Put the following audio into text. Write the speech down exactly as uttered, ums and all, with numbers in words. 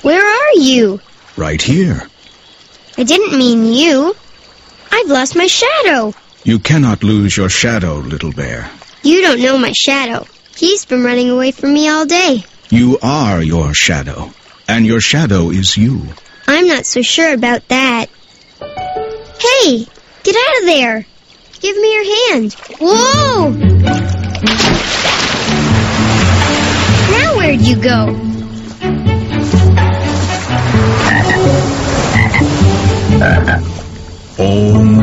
Where are you? Right here. I didn't mean you. I've lost my shadow. You cannot lose your shadow, little bear. You don't know my shadow. He's been running away from me all day. You are your shadow, and your shadow is you. I'm not so sure about that. Hey, get out of there. Give me your hand. Whoa! Now where'd you go? Om